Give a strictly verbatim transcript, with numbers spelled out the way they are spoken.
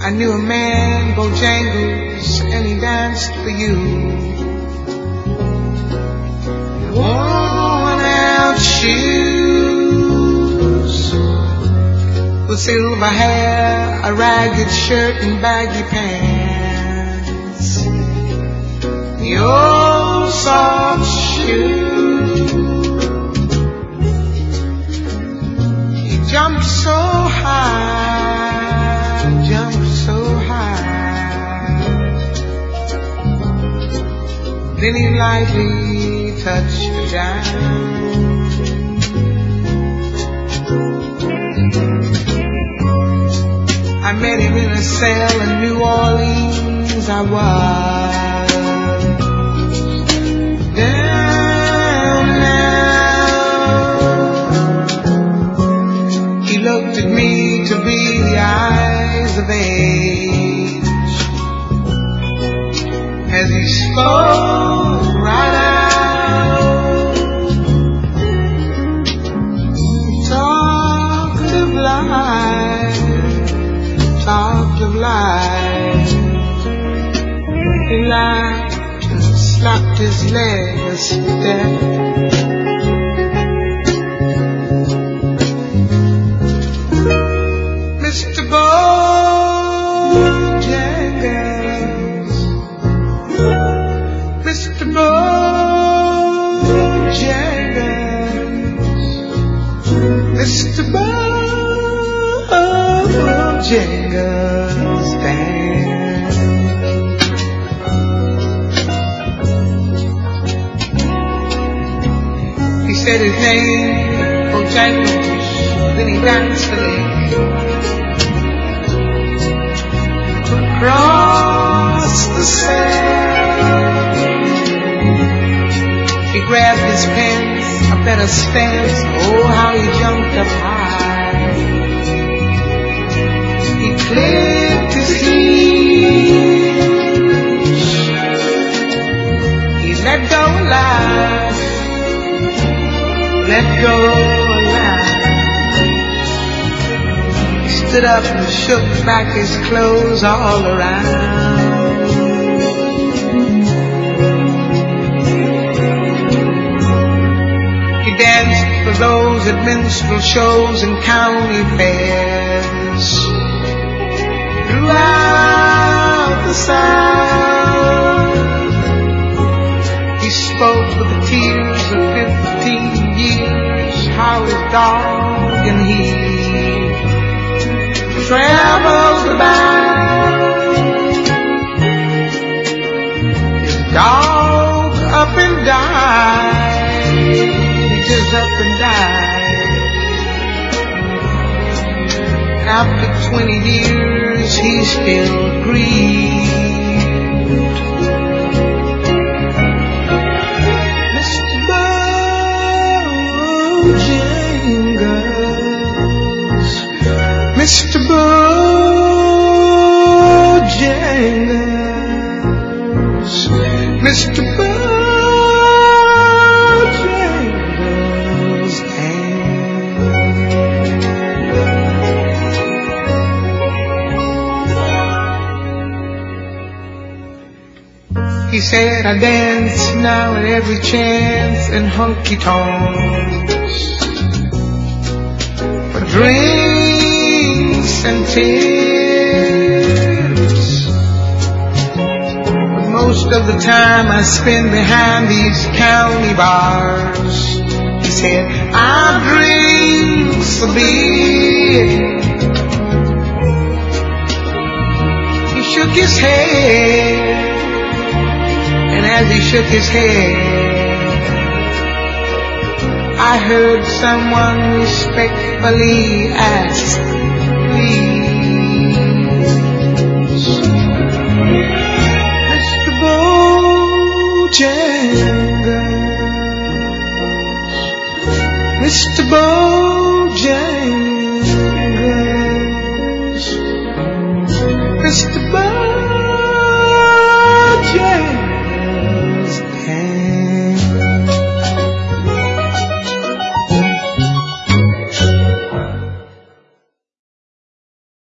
I knew a man, Bojangles, and he danced for you. Worn out shoes, with silver hair, a ragged shirt and baggy pants. The old soft shoe. He jumped so high, jumped so high. Then he lightly touched the ground. I met him in a cell in New Orleans. I was down now. He looked at me to be the eyes of age as he spoke right out. Talked of life, talked of life. He laughed and slapped his leg a step. Mister Bojangles, Mister Bojangles, Mister Bojangles, dance. He said his name, Bojangles, then he danced a lick. Across the sand, he grabbed his pants up at a stance. Oh, how he jumped up high. He clipped his heels. He let go alive, let go alive. Stood up and shook back his clothes all around. He danced for those at minstrel shows and county fairs throughout the South. He spoke with the tears of fifteen years, how his dog and he traveled about. His dog up and died. He just up and died. After twenty years, he still grieved. Mister Bojangles, Mister Bojangles, Mister Bojangles, he said, I dance now at every chance in honky-tonks for drinks and tips, but most of the time I spend behind these county bars. He said, I drink a beer. He shook his head, and as he shook his head, I heard someone respectfully ask,